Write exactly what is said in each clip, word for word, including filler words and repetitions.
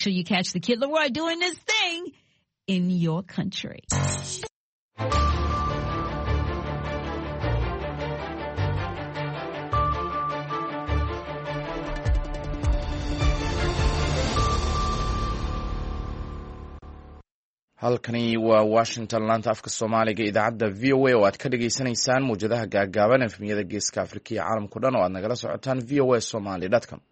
Sure you catch the Kid Leroy doing this thing in your country. halkani waa Washington laanta afka Soomaaliga idaacadda V O A oo aad ka dhageysanaysaan muujadaha gaagaaban efmiyada geeska Afrika iyo caalamka dhan oo aad nagala socotaan v o a somali dot com.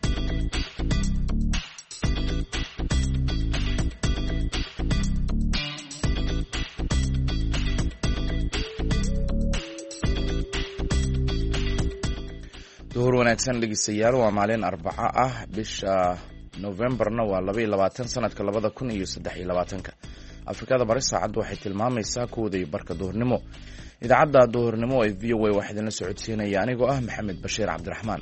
duhur wanaagsan dhegeystayaal, waa maalin Arbaca ah bisha Novemberna waa laba iyo labaatan sanadka labada kun iyo saddex iyo labaatanka. Afrikada bari saacaddu waxay tilmaamaysaa kowda iyo barka duhurnimo. Idaacadda duhurnimo ee V O A waxaa idinla socodsiinaya anigoo ah Maxamed Bashiir Cabdiraxmaan.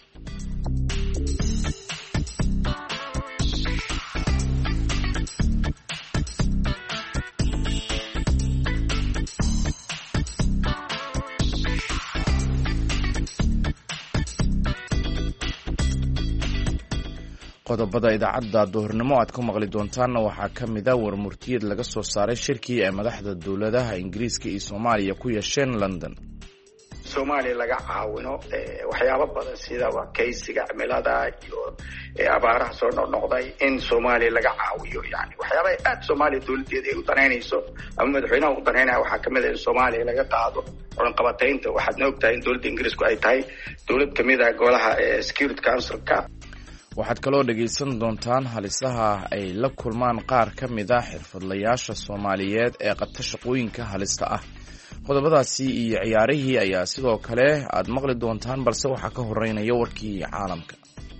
qodobada idaacadda duhurnimo aad ku maqli doontaanna waxaa ka mid ah warmurtiyad laga soo saaray shirkii ay madaxda dowladaha Ingiriiska iyo Soomaaliya ku yeesheen London. Soomaaliya laga caawino waxyaabo badan sida wakaysiga cimilada iyo abaaraha soo noqnoqday in Soomaaliya laga caawiyo, yani waxyaabaha aad Soomaaliya dowladeeda ay u daneynayso ama madaxweynaha u daneynaya waxaa ka mid ah in Soomaaliya laga qaado cunaqabataynta. waxaadna ogtahay in dowladda Ingiriisku ay tahay dowlad ka mid ah golaha Security Council-ka. waxaad kaloo dhegaysan doontaan halisaha ay la kulmaan qaar ka mid ah xirfadlayaasha Soomaaliyeed ee qabta shaqooyinka halista ah. qodobadaasi iyo ciyaarihii ayaa sidoo kale aad maqli doontaan, balse waxaa ka horeynaya warkii caalamka.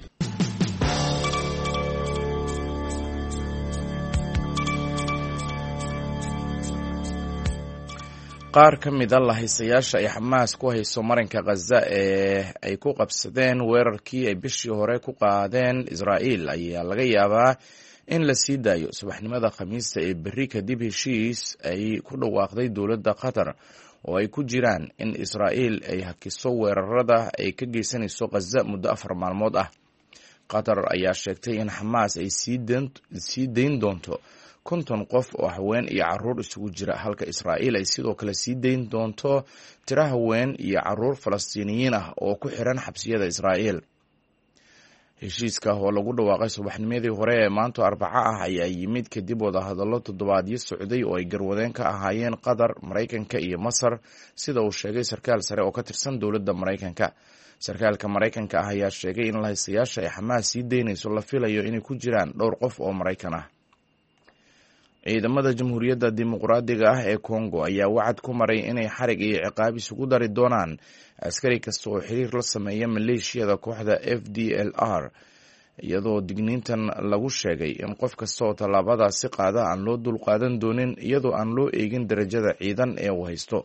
qaar ka mid a lahaysayaasha ay Xamaas ku hayso marinka Gaza ee ay ku qabsadeen weerarkii ay bishii hore ku qaadeen Israa'iil ayaa laga yaabaa in la sii daayo subaxnimada Khamiista ee berri kadib heshiis ay ku dhawaaqday dowladda Qatar oo ay ku jiraan in Israa'iil ay hakiso weerarada ay ka geysanayso Gaza muddo afar maalmood ah. Qatar ayaa sheegtay in Xamaas ay sii dayn doonto konton qof oo haween iyo caruur isugu jira, halka Israa'iil ay sidoo kale sii dayn doonto tiro haween iyo caruur Falastiiniyiin ah oo ku xiran xabsiyada Israa'iil. heshiiska oo lagu dhawaaqay subaxnimadii hore ee maanta Arbaca ah ayaa yimid kadib wadahadallo toddobaadyo socday oo ay garwadeen ka ahaayeen Qatar, Maraykanka iyo Masar, sida uu sheegay sarkaal sare oo ka tirsan dowladda Maraykanka. sarkaalka Maraykanka ah ayaa sheegay in lahaysayaasha ay Xamaas sii daynayso la filayo inay ku jiraan dhowr qof oo Maraykan ah. ciidamada Jamhuuriyadda Dimuqraadiga ah ee Congo ayaa wacad ku maray inay xarig iyo ciqaab isugu dari doonaan askari kasta oo xiriir la sameeya maleeshiyada kooxda F D L R, iyadoo digniintan lagu sheegay in qof kasta oo tallaabadaasi qaada aan loo dulqaadan doonin iyadoo aan loo eegin darajada ciidan ee uu haysto.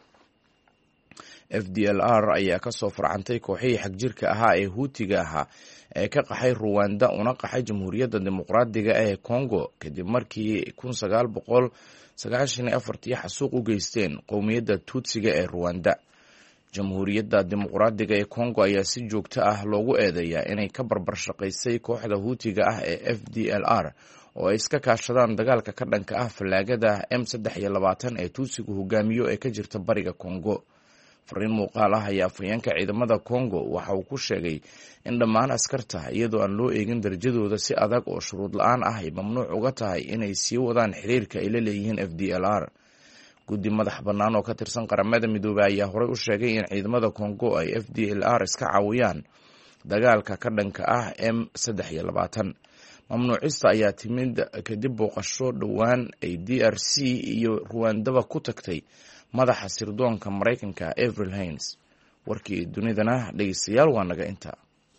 F D L R ayaa ka soo farcantay kooxihii xagjirka ahaa ee Huutiga ahaa ee ka qaxay Rwanda una qaxay Jamhuuriyadda Dimuqraadiga ee Congo kadib markii kun sagaal boqol sagaashan iyo afartii xasuuq u geysteen qowmiyadda Tutsiga ee Rwanda. Jamhuuriyadda Dimuqraadiga ee Congo ayaa si joogto ah loogu eedeeyaa inay ka barbar shaqaysay kooxda Huutiga ah ee F D L R oo ay iska kaashadaan dagaalka ka dhanka ah fallaagada M saddex iyo labaatan ee Tutsigu hogaamiyo ee ka jirta bariga Congo. fariin muuqaal ah ayaa afhayeenka ciidamada Congo waxa uu ku sheegay in dhammaan askarta iyadoo aan loo eegin darajadooda si adag oo shuruud la-aan ah ay mamnuuc uga tahay inay sii wadaan xiriirka ay la leeyihiin F D L R. guddi madax bannaan oo ka tirsan qaramada midoobay ayaa horey u sheegay in ciidamada Congo ay F D L R iska caawiyaan dagaalka ka dhanka ah M saddex iyo labaatan. mamnuucista ayaa timid kadib booqasho dhowaan ay D R C iyo Rwandaba ku tagtay madaxa sirdoonka Maraykanka Avril Haines. warkii dunidana dhegeystayaal waa naga inta.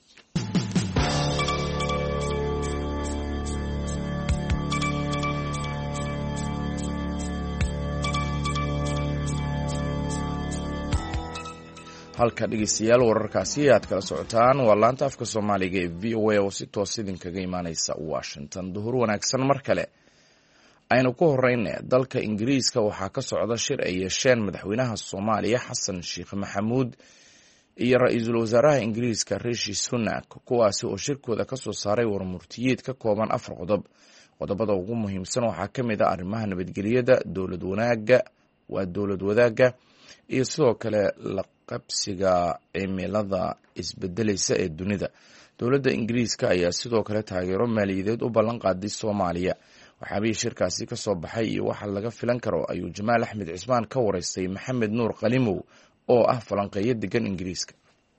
halka dhegeystayaal wararkaasi aad kala socotaan waa laanta afka Soomaaliga ee V O A oo si toos idinkaga imaanaysa Washington. duhur wanaagsan mar kale. aynu ku horeyna dalka Ingiriiska waxaa ka socda shir ay yeesheen madaxweynaha Soomaaliya Xasan Sheekh Maxamuud iyo ra-iisul wasaaraha ingiriiska rishi sunak, kuwaasi oo shirkooda ka soo saaray warmurtiyeed ka kooban afar qodob. qodobada ugu muhiimsan waxaa ka mid ah arrimaha nabadgelyada, dowlad wanaaga waa dowlad wadaagga iyo sidoo kale la qabsiga cimilada isbedelaysa ee dunida. dowladda ingiriiska ayaa sidoo kale taageero maaliyadeed u ballan qaaday Soomaaliya. waxaabay shirkaasi ka soo baxay iyo waxa laga filan karo ayuu Jamaal Axmed Cismaan ka wareystay Maxamed Nuur Qalimow oo ah falanqeeyo degan Ingiriiska.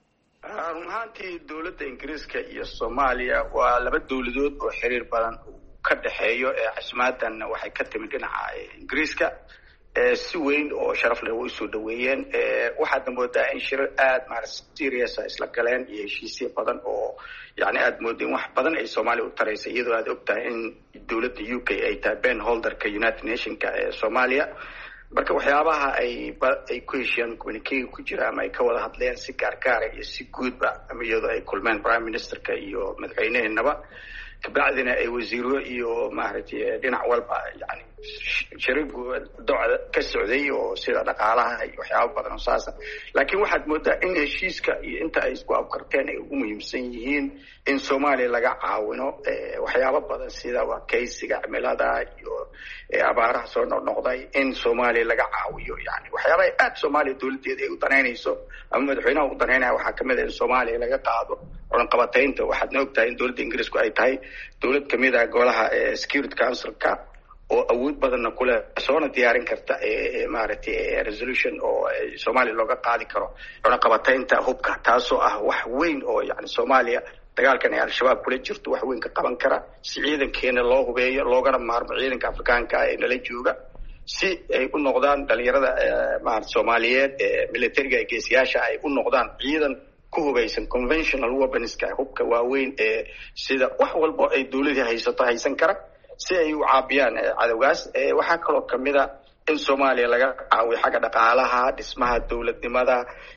runtii dowladda Ingiriiska iyo Soomaaliya waa laba dowladood oo xiriir badan ka dhaxeeyo ee caasimaadan waxay ka timid dhinaca Ingiriiska ee si weyn oo sharaf leh way soo dhaweeyeen. ee waxaad moodaa in shirar aad maar serious ah isla galeen iyo heshiisyo badan oo yani aad moodeen wax badan ay Soomaaliya u tareysay iyadoo aad ogtahay in dowladda U K ay tahay ben holderka United Nationska ee Soomaaliya. marka waxyaabaha ay ay ku heshiiyeen communique ku jira ama ay ka wada hadleen si gaar-gaar iyo si guudba ama iyadoo ay kulmeen prime ministerka iyo madaxweynaheenaba kabacdina ay wasiiro iyo maaragtay dhinac walba yani sharigu dowladda ka socday oo sida dhaqaalaha iyo waxyaabo badan oo saasa. laakiin waxaad moodaa in heshiiska iyo inta ay isku afkarteen ay ugu muhiimsan yihiin in Soomaaliya laga caawino waxyaabo badan sida waa kaysiga cimilada iyo abaaraha soo noqnoqday in Soomaaliya laga caawiyo. yani waxyaabo ay aad Soomaaliya dowladeeda ay u daneynayso ama madaxweynaha u daneynaya waxaa kamid ah in Soomaaliya laga qaado cunaqabataynta. waxaad ogtahay in dowladda Ingiriisku ay tahay dowlad kamid ah golaha Security Council-ka oo awood badanna ku leh soona diyaarin karta ee maaragtay resolution oo Soomaaliya looga qaadi karo cunaqabataynta hubka, taasoo ah wax weyn oo yani Soomaaliya dagaalkan ay al-shabaab kula jirto wax weyn ka qaban kara si ciidankeena loo hubeeyo loogana maarmo ciidanka Afrikaanka ee nala jooga si ay u noqdaan dhalinyarada maaragtay Soomaaliyeed ee militariga ee geesiyaasha ay u noqdaan ciidan ku hubeysan conventional weaponska hubka waaweyn ee sida wax walba ay dowladda haysato haysan kara si ay u caabiyaan cadawgaas. waxaa kaloo kamid ah in Soomaaliya laga caawiyo xagga dhaqaalaha, dhismaha dowladnimada.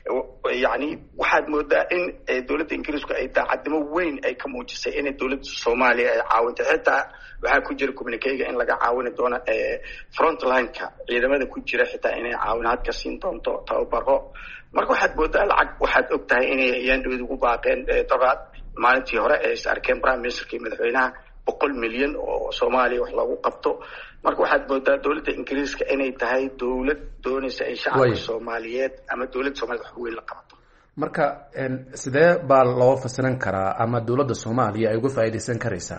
yani waxaad moodaa in dowladda Ingiriisku ay daacadnimo weyn ay ka muujisay in dowladda Soomaaliya ay caawinto. xitaa waxaa ku jira communique-ga in laga caawin doono front line-ka ciidamada ku jira xitaa inay caawinaad ka siin doonto tababaro. marka waxaad moodaa lacag waxaad ogtahay inay yandhood ugu baaqeen daraad maalintii hore ee is arkeen prime ministerka iyo madaxweynaha boqol milyan oo Soomaaliya wax lagu qabto. marka waxaad moodaa dowladda Ingiriiska inay tahay dowlad doonaysa in shacabka Soomaaliyeed ama dowladda Soomaaliya wax weyn la qabato. marka sidee baa loo fasiran karaa ama dowladda Soomaaliya ay uga faa'iideysan karaysaa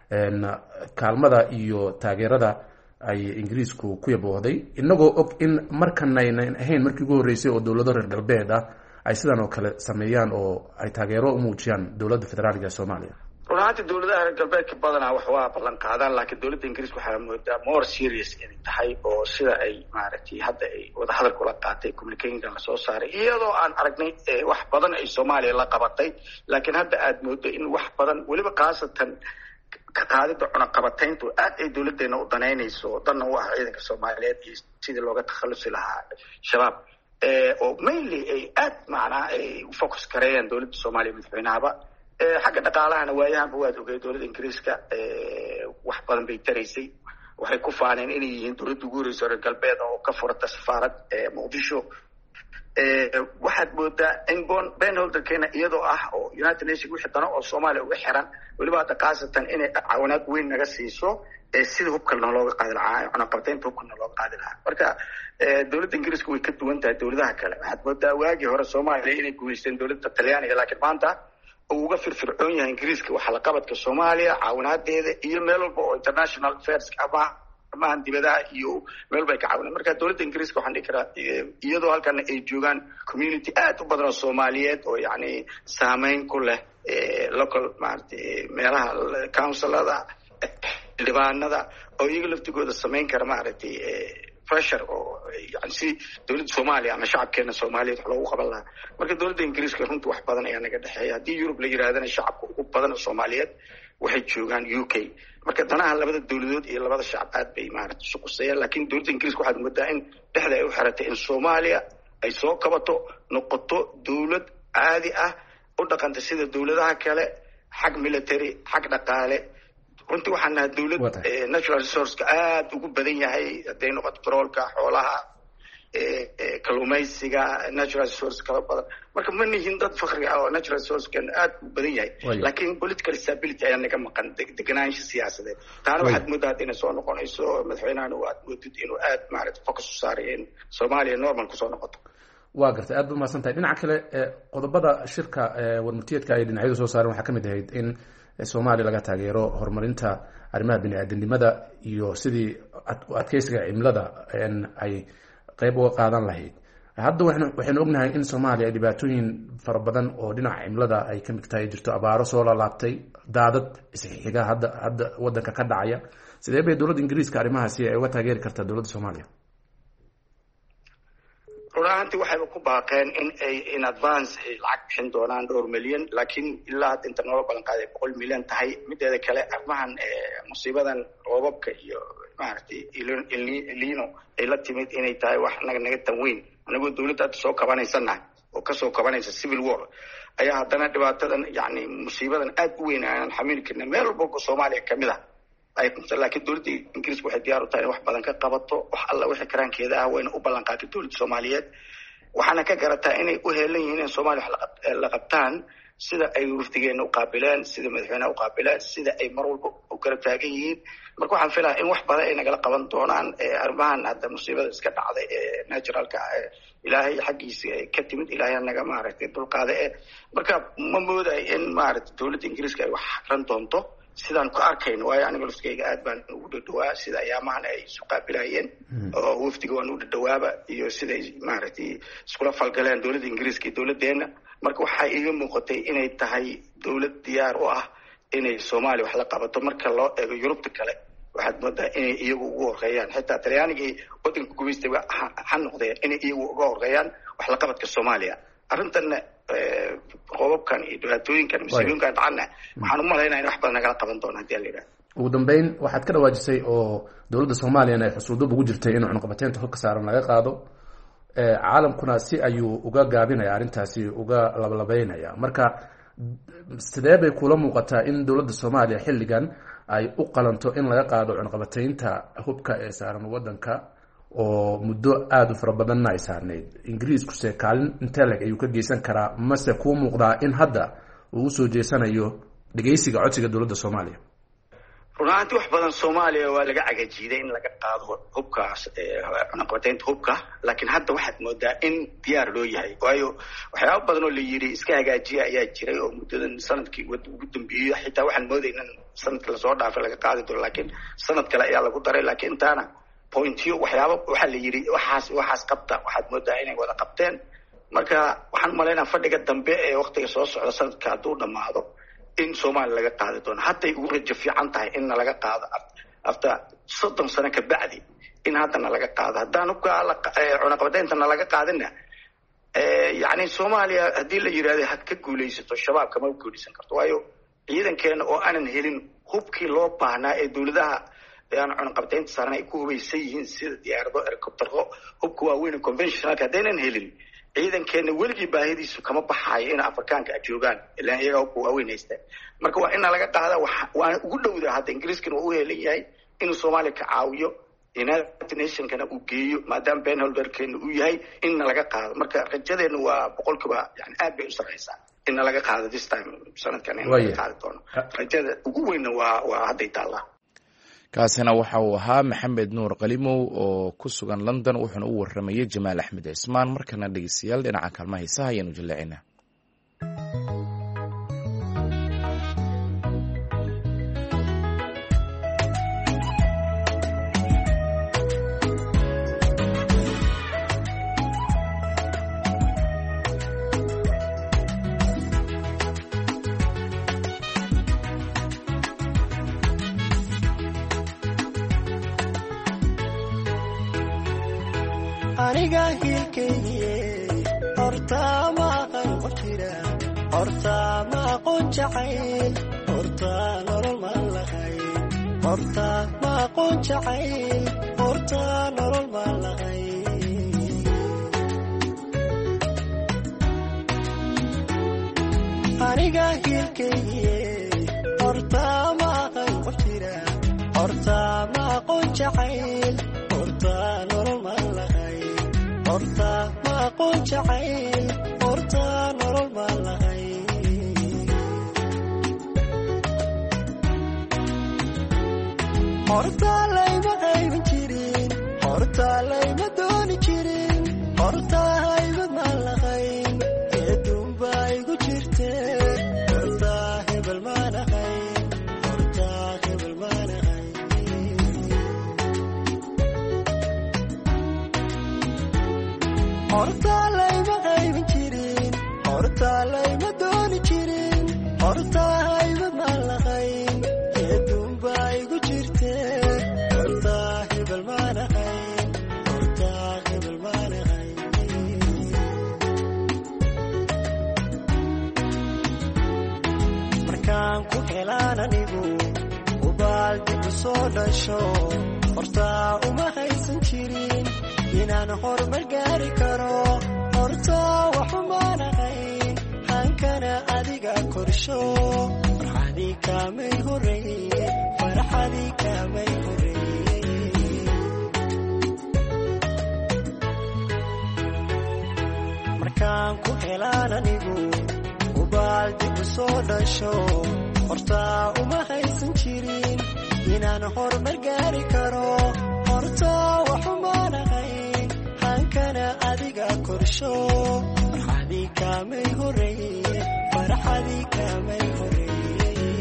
kaalmada iyo taageerada ay Ingiriisku ku yaboohday inagoo og in markan aynan ahayn markii ugu horeysay oo dowlado reer galbeed ah ay sidan oo kale sameeyaan oo ay taageero u muujiyaan dowladda federaalka ee Soomaaliya? runtii dowladaha reer galbeedka badanaa wax waa ballan qaadaan laakiin dowladda Ingiriiska waxaa moodaa more serious inay tahay oo sida ay maaragtay hadda ay wada hadal kula qaatay communique-ga la soo saaray iyadoo aan aragnay wax badan ay Soomaaliya la qabatay laakiin hadda aad moodo in wax badan waliba qaasatan ka qaadida cunaqabatayntu aad ay dowladeena u daneynayso danna u ah ciidanka Soomaaliyeed iyo sidii looga takhalusi lahaa shabaab oo mainly ay aad macnaa ay u focus gareeyaan dowladda Soomaaliya madaxweynahaba. xagga dhaqaalahana waayahanba waad ogay dowladda Ingiriiska wax badan bay taraysay. waxay ku faaneen inay yihiin dowladda ugu horeysa reer galbeed oo ka furata safaarad Muqdisho. waxaad moodaa in ben holderkeena iyadoo ah oo United Nations wixii dano oo Soomaaliya uga xiran waliba hadda qaasatan inay caawinaad weyn naga siiso sida hubkalna looga qaadi lahaa cunaqabataynta hubkalna looga qaadi lahaa. marka dowladda Ingiriiska way ka duwan tahay dowladaha kale. waxaad moodaa waagii hore Soomaaliya inay guuleysteen dowladda Talyaaniga laakiin maanta uga firfircoon yahay Ingiriiska waxa la qabadka Soomaaliya caawinaadeeda iyo meel walba oo international affairs ama ama dibadaha iyo meel bay ka caawinaan. marka dowladda Ingiriiska waxaan dhihi karaa iyadoo halkan ay joogaan community aad u badan oo Soomaaliyeed oo yani saameyn ku leh local maaragtay meelaha councilada dibaanada oo iyaga laftigooda sameyn kara maaragtay pressure oo yani si dowladda Soomaaliya ama shacabkeena Soomaaliyeed wax loogu qaban lahaa. marka dowladda Ingiriiska runtii wax badan ayaa naga dhaxeeya. haddii Yurub la yiraahdana shacabka ugu badan oo Soomaaliyeed waxay joogaan U K. marka danaha labada dowladood iyo labada shacab aad bay maaragtay isu qusayaan laakiin dowladda Ingiriiska waxaad moodaa in dhexda ay u xiratay in Soomaaliya ay soo kabato noqoto dowlad caadi ah u dhaqanta sida dowladaha kale xag military xag dhaqaale. runtii waxaan nahay dowlad natural resource-ka aad ugu badan yahay hadday noqoto petroolka xoolaha kalluumaysiga natural resource kala badan marka ma nihin dad fakri ah oo natural resource kan aad u badan yahay laakiin political stability ayaa naga maqan deganaansho siyaasadeed taana waxaad moodaa inay soo noqonayso madaxweynahan uu aad moodid inuu aad maaragtay focus u saaro in Soomaaliya normal ku soo noqoto waa gartay aad buu mahadsantahay dhinaca kale qodobada shirka warmurtiyeedka ay dhinacyadu soo saareen waxaa ka mid ahayd in Soomaaliya laga taageero horumarinta arrimaha bini'aadanimada iyo sidii adkeysiga cimilada ay qayb uga qaadan lahayd hadda waxaynu ognahay in Soomaaliya ay dhibaatooyin fara badan oo dhinaca cimilada ay ka mid tahay jirto abaaro soo laabtay daadad isxiga hadda hadda wadanka ka dhacaya sidee bay dowladda Ingiriiska arrimahaasi ay uga taageeri kartaa dowladda Soomaaliya runtii waxay ku baaqeen in ay in advance ay lacag bixin doonaan dhowr milyan laakiin ilaa inta nolol balan qaaday boqol milyan tahay mideeda kale arrimahan musiibadan roobabka iyo maartay ilino ay la timid inay tahay wax naga naga tanweyn anagu dawladda soo kabanaysanaa oo ka soo kabanaysa civil war ayaa haddana dhibaatadan yani musiibadan aad u weyn aan xamili karnaa meel walba Soomaaliya kamid ah ay laakiin dawladda Ingiriiska waxay diyaar u tahay wax badan ka qabato wax alla wixii karaankeeda ah wayna u ballan qaaday dawladda Soomaaliyeed waxaana ka garataa inay u heelan yihiin in Soomaaliya wax la qabtaan sida ay wafdigeena u qaabileen sida madaxweynaha u qaabileen sida ay mar walba u kala taagan yihiin marka waxaan filayaa in wax badan ay nagala qaban doonaan arrimahan hadda musiibada iska dhacday ee naturalka ilaahay xaqiisa ka timid ilaahay naga maaragtay dulqaade marka ma mooday in maaragtay dawladda Ingiriiska ay wax xaqran doonto sidaan ku arkayno waayo aniga laftigeyga aad baan ugu dhawaa sida ayaamahan ay isu qaabilayeen oo wafdiga waan u dhawaaba iyo sida maaragtay iskula falgaleen dawladda Ingiriiska iyo dawladdeena marka waxay iga muuqatay inay tahay dawlad diyaar u ah inay Soomaaliya wax la qabato marka loo eego Yurubta kale waxaad moodaa inay iyagu ugu horeeyaan xitaa Talyaanigii wadanka gumeystay waxa noqday inay iyagu uga horeeyaan wax la qabadka Soomaaliya arrintan qodobkan iyo dhibaatooyinkan musiibooyinkan dhacana waxaan u maleynayaa in wax badan nagala qaban doono hadii la yiraahdo ugu dambeyn waxaad ka dhawaajisay oo dawladda Soomaaliya ay xusuudo ugu jirtay in cunaqabateynta hubka saaran laga qaado caalamkuna si ayuu uga gaabinaya arrintaasi uga labalabeynaya marka sidee bay kula muuqataa in dawladda Soomaaliya xilligan ay u qalanto in laga qaado cunaqabateynta hubka ee saaran wadanka oo muddo aad u fara badan ay saarneyd Ingiriisku se kaalin inteleg ayuu ka geysan karaa mase ku muuqdaa in hadda uu soo jeesanayo dhageysiga codsiga dawladda Soomaaliya runtii wax badan Soomaaliya waa laga cagajiiday in laga qaado hubkaas cunaqabateynta hubka laakiin hadda waxaad moodaa in diyaar loo yahay waayo waxyaabo badan oo la yiri iska hagaajiya ayaa jiray oo muddadan sanadkii ugu dambeeyay xitaa waxaan moodaynaa sanadka la soo dhaafay laga qaadi doono laakiin sanad kale ayaa lagu daray laakiin taana pointiyo waxyaabo waxa la yiri waxaas waxaas qabta waxaad moodaa inay wada qabteen marka waxaan maleynayaa fadhiga dambe ee waqtiga soo socda sanadka hadduu dhamaado in Soomaaliya laga qaadi doono hadday ugu rajo fiican tahay in laga qaado after soddon sano ka bacdi in haddana laga qaado haddaan hubka cunaqabateynta laga qaadina yani Soomaaliya haddii la yiraahdo had ka guuleysato shabaabka ma guuleysan karto waayo ciidankeena oo aanan helin hubkii loo baahnaa ee dawladaha ayaan cunaqabateynta saaran ay ku hubaysan yihiin sida diyaarado helicoptero hubka waaweyn conventionalka haddaynan helin ciidankeena weligii baahidiisu kama baxaayo in Afrikaanka joogaan ilaa iyaga hubka waaweyn haystaan marka waa in laga qaada waa ugu dhowdaa hadda Ingiriiskana uu heelan yahay inuu Soomaaliya ka caawiyo United Nations-kana uu geeyo maadaama beenholderkeena uu yahay in laga qaado marka rajadeena waa boqolkiiba yani aad bay u sareysaa in laga qaado this time sanadkan in laga qaado doono rajada ugu weyn waa waa hadda taala kaasina waxa uu ahaa Maxamed Nuur Qalimow oo ku sugan London wuxuuna u waramayay Jamaal Axmed Ismaan markana dhageystayaal dhinaca kalmaha heesaha ayanu jaleecina aniga hilkaygiye horta ma qalbira horta ma qonjacayl horta nolol ma laqay horta ma qonjacayl horta nolol ma laqay aniga hilkaygiye horta ma qalbira horta ma qonjacayl horta nolol ma laqay horta ma aqoon jacayl horta nolol baan lahay horta layma qaybin jirin horta layma dooni jirin horta haybad maan lahayn eedun baa igu jirte horta hebel maan ahayn horta hebel maan ahayn horta layma qaybin jirin horta layma dooni jirin horta haybad maan lahayn eedun baa igu jirte horta hebel maan ahayn horta hebel maan ahayn markaan ku helaan anigu ubaal dib u soo dhasho horta uma haysan jirin inaan horumar gaari karo horta waxumaan ahayn hankana adiga korsho farxadii kaamay horreeye farxadii kaamay horreeye markaan ku helaan anigu ubaal dib u soo dhasho horta uma haysan jirin inaan horumar gaari karo horta waxumaan ahayn hankana adiga korsho farxadii kaamay horreeye farxadii kaamay horreeye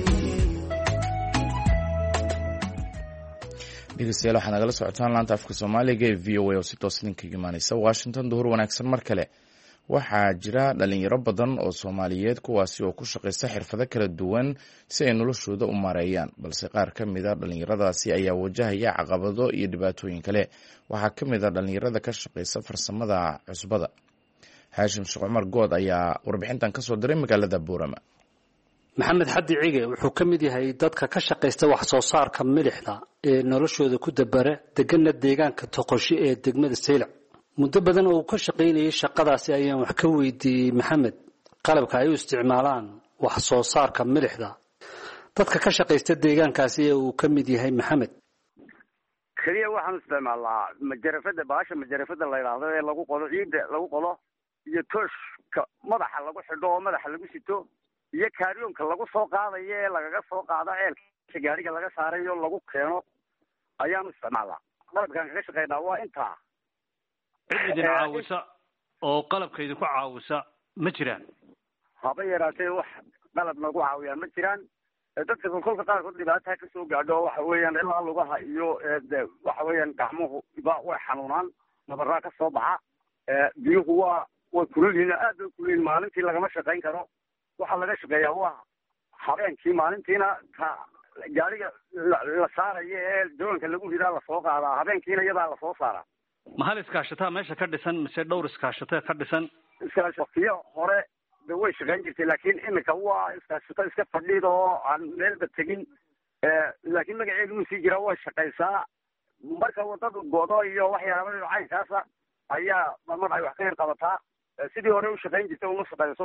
dhegeystayaal waxaad nagala socotaan laanta afka soomaaliga ee v o a oo si toos idinkaga imaaneysa washington. duhur wanaagsan mar kale. waxaa jira dhalinyaro badan oo soomaaliyeed kuwaasi oo ku shaqaysta xirfado kala duwan si ay noloshooda u maareeyaan, balse qaar ka mid a dhalinyaradaasi ayaa wajahaya caqabado iyo dhibaatooyin kale. waxaa ka mid a dhalinyarada ka shaqaysta farsamada cusbada. haashim sheekh cumar good ayaa warbixintan kasoo diray magaalada buurama. maxamed xaddi cige wuxuu ka mid yahay dadka ka shaqaysta wax soo saarka milixda ee noloshooda ku dabara degana deegaanka toqoshi ee degmada saylac. muddo badan oo uu ka shaqaynayay shaqadaasi ayaan wax ka weydiiyey maxamed qalabka ay u isticmaalaan wax soo saarka milixda dadka ka shaqaysta deegaankaasi ee uu ka mid yahay maxamed. kaliya waxaan isticmaalnaa majarafada baasha majarafada la yidhaahdo ee lagu qodo ciidda lagu qodo iyo tooshka madaxa lagu xidho oo madaxa lagu sito iyo kaaryoonka lagu soo qaadayo ee lagaga soo qaado ceelka gaariga laga saarayo lagu keeno ayaanu isticmaalnaa. qalabkaan kaga shaqaynaa waa intaa. cid idin caawisa oo qalabka idinku caawisa ma jiraan? haba yaraatee wax qalab nagu caawiyaa ma jiraan. dadka kolka qaarkood dhibaataa kasoo gaadho waxa weeyaan ilaa lugaha iyo waxa weeyaan gacmuhu ba way xanuunaan, nabaraa ka soo baxa. biyuhu waa way kululyihiin, aad bay kululyihiin. maalintii lagama shaqayn karo. waxaa laga shaqeeyaa waa habeenkii, maalintiina ka gaariga la saarayo ee doonka lagu ridaa lasoo qaadaa, habeenkiina iyadaa lasoo saaraa. ma hal iskaashataa meesha ka dhisan mise dhowr iskaashatee ka dhisan? iskaashatiyo hore de way shaqayn jirtay, laakiin iminka waa iskaashato iska fadhiid oo aan meelba tegin. laakiin magaceedu wuu sii jiraa, way shaqaysaa. marka wadada godo iyo waxyaabada caynkaasa ayaa marmar ay wax ka yar qabataa. sidii hore u shaqayn jirtay uma shaqayso.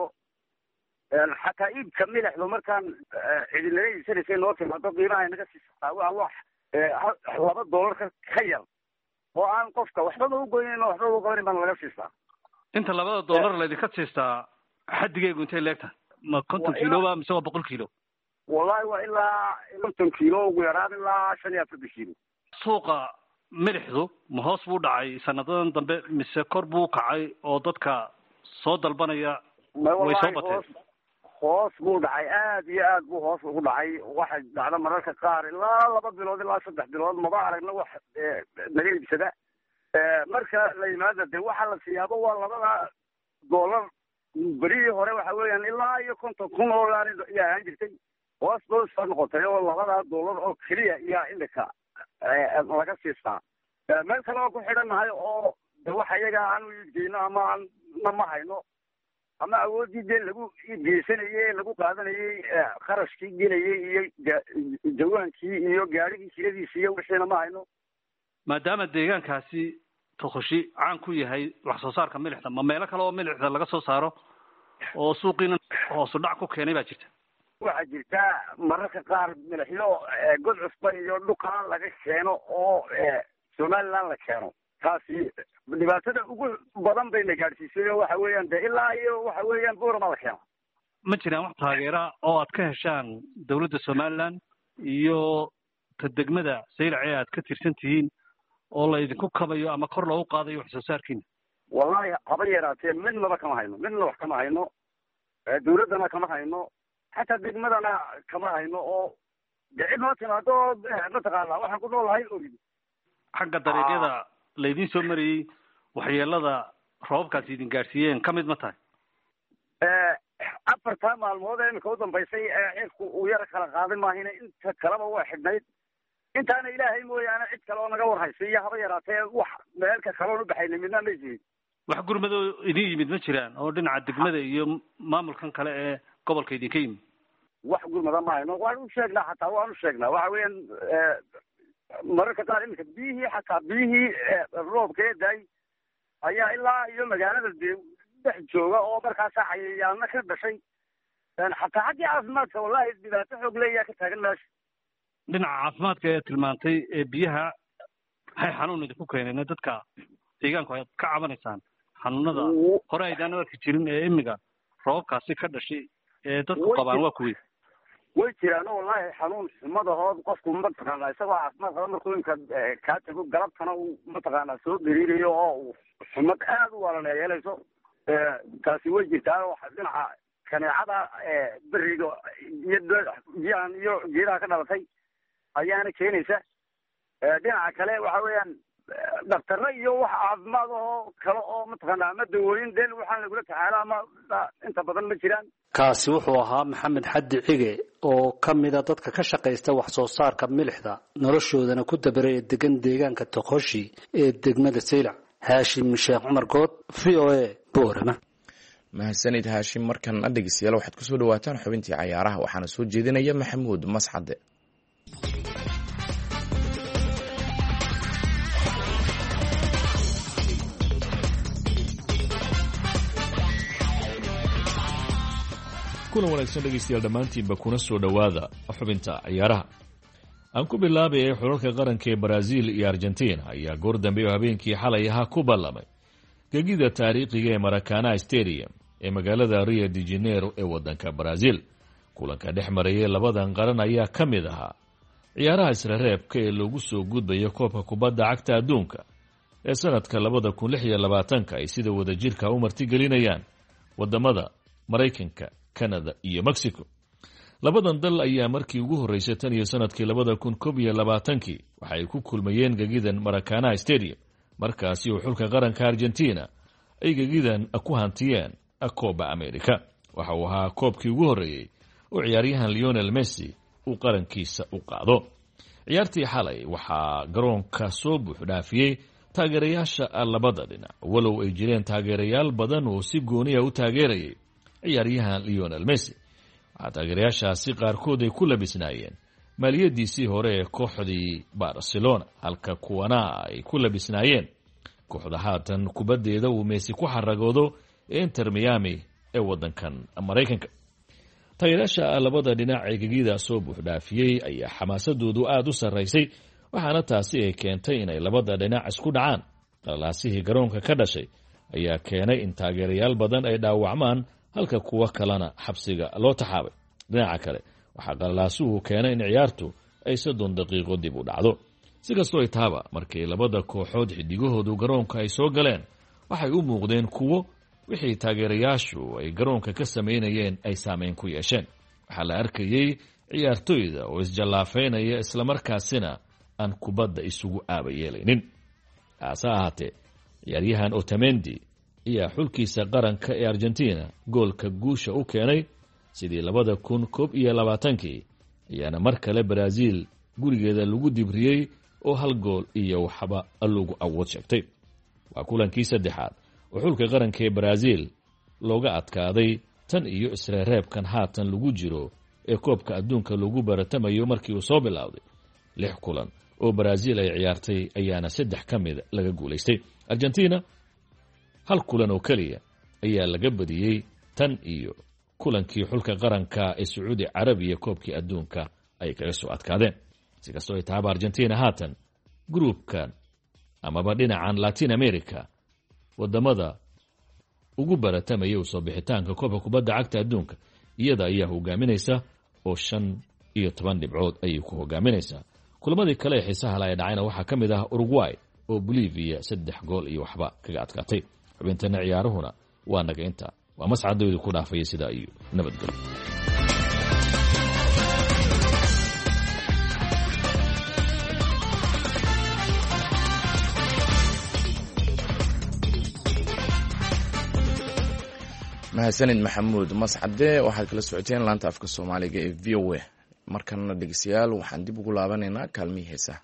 xataa iibka milixdu markaan cidinaga iibsanaysay noo timaado qiimaha naga siisataa waa wax laba doolar ka yar oo aan qofka waxbaba u goynayn oo waxbaba u qabanin baan laga siistaa. inta labada doolar laydinka siistaa xaddigeegu intay leegtahay? ma konton kiiloba mise waa boqol kiilo? wallahi waa ilaa konton kiilo ugu yaraan ilaa shan iyo afartan kiilo. suuqa milixdu ma hoos buu dhacay sanadadan dambe mise kor buu kacay oo dadka soo dalbanaya way soo bateen? hoos buu dhacay, aad iyo aad buu hoos ugu dhacay. waxa dhacda mararka qaar ilaa laba bilood ilaa saddex bilood maba aragna wax naga iibsada. marka la yimaada de waxa la siyaabo waa labada doolar. berihii hore waxa weeyaan ilaa iyo konton kun oo yaa ahaan jirtay. hoos boo soo noqotay oo labada doolar oo keliya yaa imika laga siistaa. meel kale oo ku xidhannahay oo de waxa iyaga aan u iibgeyno ama aan ma hayno, ama awoodii dee lagu iibgeysanayey lagu qaadanayey kharashkii gelayey iyo jawaankii iyo gaarigii kiradiisi iyo wixiina ma hayno. maadaama deegaankaasi toqoshi caan ku yahay wax soo saarka milixda, ma meelo kale oo milixda laga soo saaro oo suuqiina hoosu dhac ku keenay baa jirta? waxaa jirta mararka qaar milixyo god cusba iyo dhuka laga keeno oo somaliland la keeno. taasi dhibaatada ugu badan bayna gaadhsiisay oo waxa weeyaan de ilaa iyo waxa weeyaan buurama la keeno ma jiraan wax taageera oo aad ka heshaan dawladda somaliland iyo ta degmada saylac ee aad ka tirsan tihiin oo la idinku kabayo ama kor loogu qaadayo wax soo saarkiina wallahi haba yaraatee midnaba kama hayno midna wax kama hayno dawladdana kama hayno xataa degmadana kama hayno oo de cid noo timaado mataqaanaa waxaan ku noolahay orid xagga dariiqyada laydin soo marayey waxyeelada roobabkaasi idin gaadhsiiyeen ka mid ma tahay afartaa maalmood ee imika u dambaysay cirku uu yara kala qaaday maahina inta kaleba waa xidhnayd intaana ilaahay mooyaane cid kale oo naga warhaysay iyo haba yaraatee wax meelka kaloon u baxayna midna ma jirin wax gurmadoo idin yimid ma jiraan oo dhinaca degmada iyo maamulkan kale ee gobolka idinka yimid wax gurmada ma hayno waan u sheegnaa xataa waan u sheegnaa waxa weeyaan mararka qaar iminka biyihii xataa biyihii roobka ee daay ayaa ilaa iyo magaalada dee dhex jooga oo markaasa cayayaana ka dhashay xataa xaggii caafimaadka wallahi dhibaato xoog leeyaa ka taagan meesha dhinaca caafimaadka ee tilmaantay ee biyaha maxay xanuun idinku keeneen dadka deegaanku ayaad ka cabanaysaan xanuunada hore aydaan arki jirin ee imiga roobabkaasi ka dhashay ee dadku qabaan waa kuwii way jiraan oo wallahi xanuun xumadahood qofku mataqaanaa isagoo caafimaad qaba markuu inka kaa tago galabtana uu mataqaanaa soo dhiriirayo oo uu xumad aad u walana yeelayso taasi way jirtaa waxa dhinaca kaneecada beriga iyo biyahan iyo geedaha ka dhalatay ayaana keenaysa dhinaca kale waxa weeyaan dhaktaro iyo wax caafimaad oo kale oo mataqaanaa ama dawooyin deen waxaan lagula tacaala ama inta badan ma jiraan kaasi wuxuu ahaa maxamed xaddi cige oo ka mida dadka ka shaqaysta wax soo saarka milixda noloshoodana ku dabara ee degan deegaanka toqoshi ee degmada saylac haashim sheekh cumar good v o a boorama mahadsanid haashim markan dhegeystayaal waxaad kusoo dhawaataan xubintii cayaaraha waxaana soo jeedinaya maxamuud mascade kulan wanaagsan dhegeystayaal dhammaantiinba kuna soo dhowaada xubinta ciyaaraha aan ku bilaabay xulalka qaranka ee Brazil iyo Argentina ayaa goor dambe oo habeenkii xalay ahaa ku ballamay gegida taariikhiga ee Maracanã Stadium ee magaalada Rio de Janeiro ee wadanka Brazil. kulanka dhex marayay labadan qaran ayaa ka mid ahaa ciyaaraha isla reebka ee lagu soo gudbayo koobka kubadda cagta adduunka ee sanadka labada kun lix iyo labaatanka ay sida wadajirka u martigelinayaan wadamada Mareykanka, Canada iyo Mexico. labadan dal ayaa markii ugu horeysay tan iyo sanadkii labada kun koob iyo labaatankii waxay ku kulmayeen gegidan Maracanã Stadium markaasi oo xulka qaranka Argentina ay gegidan ku hantiyeen Copa America. waxa uu ahaa koobkii ugu horeeyay oo ciyaaryahan Lionel Messi uu qarankiisa u qaado. ciyaartii xalay waxaa garoonka soo buux dhaafiyay taageerayaasha labada dhinac walow ay jireen taageerayaal badan oo si gooni ah u taageerayay ciyaaryahan Lionel Messi. waxaa taageerayaashaasi qaarkood ay ku labisnaayeen maaliyadiisii hore ee kooxdii Barcelona halka kuwana ay ku labisnaayeen kooxda haatan kubaddeeda uu Messi ku xaragoodo Inter Miami ee wadankan Mareykanka. taageerayaasha labada dhinac ee gegida soo buux dhaafiyay ayaa xamaasadoodu aad u sareysay waxaana taasi ay keentay inay labada dhinac isku dhacaan. qalaasihii garoonka ka dhashay ayaa keenay in taageerayaal badan ay dhaawacmaan halka kuwa kalena xabsiga loo taxaabay. dhinaca kale waxaa qalaasuhu keenay in ciyaartu ay soddon daqiiqo dib u dhacdo. si kastoo ay taaba markii labada kooxood xidigahoodu garoonka ay soo galeen waxay u muuqdeen kuwo wixii taageerayaashu ay garoonka ka sameynayeen ay saameyn ku yeesheen. waxaa la arkayay ciyaartoyda oo isjallaafeynaya islamarkaasina aan kubadda isugu aaba yeelaynin. hase ahaatee ciyaaryahan Otamendi ayaa xulkiisa qaranka ee Argentina goolka guusha u keenay sidii labada kun koob iyo labaatankii ayaana mar kale Brazil gurigeeda lagu dibriyay oo hal gool iyo waxba lagu awood sheegtay. waa kulankii saddexaad oo xulka qaranka ee Brazil looga adkaaday tan iyo isla reebkan haatan lagu jiro ee koobka adduunka lagu baratamayo markii uu soo bilowday. lix kulan oo Brazil ay ciyaartay ayaana saddex ka mid laga guuleystay. Argentina hal kulan oo kaliya ayaa laga badiyay tan iyo kulankii xulka qaranka ee Sacuudi Carabiya koobkii adduunka ay kaga soo adkaadeen. si kastoo ay tahay Argentina haatan groupkan amaba dhinacan Latin America wadamada ugu baratamaya usoo bixitaanka koobka kubadda cagta adduunka iyada ayaa hogaaminaysa oo shan iyo toban dhibcood ayay ku hogaaminaysaa. kulamadii kale ee xiisaha la dhacayna waxaa ka mid ah Uruguay oo Bolivia saddex gool iyo waxba kaga adkaatay. xubintana ciyaaruhuna waa naga inta waa mascadoodu ku dhaafay sida iyo nabadgelyo. mahadsanid maxamuud mascade waxaad kala socoteen laanta afka Soomaaliga ee V O A. markana dhegeystayaal waxaan dib ugu laabanaynaa kaalmihii heesaha.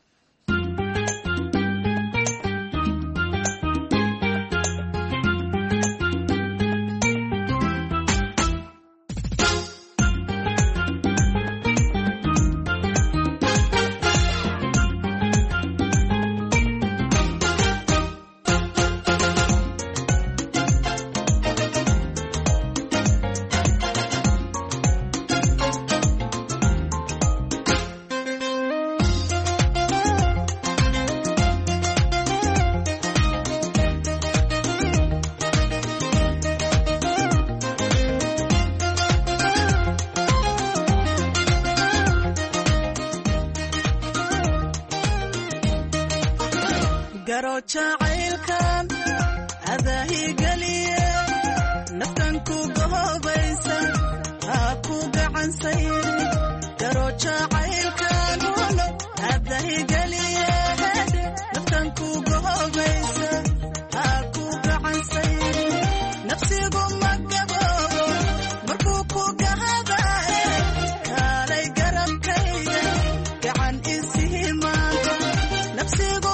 jacaylkan adaahi galiye naftan ku gohobaysa ha ku gacansayri garo jacaylkan uno adaahi galiye naftan ku gohobaysa ha ku gacansayri nafsigu magaboobo markuu ku gahadaye kaalay garabkayga gacan isihimaanta nafsigu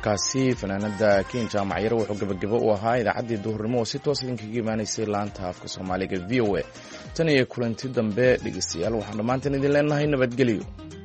codkaasi fanaanada King Jaamac Yar wuxuu gabagabo u ahaa idaacaddii duhurnimo oo si toos idinkaga imaanaysay laanta afka Soomaaliga V O A tan iyo kulanti dambe dhegeystayaal waxaan dhammaanteen idin leenahay nabadgelyo.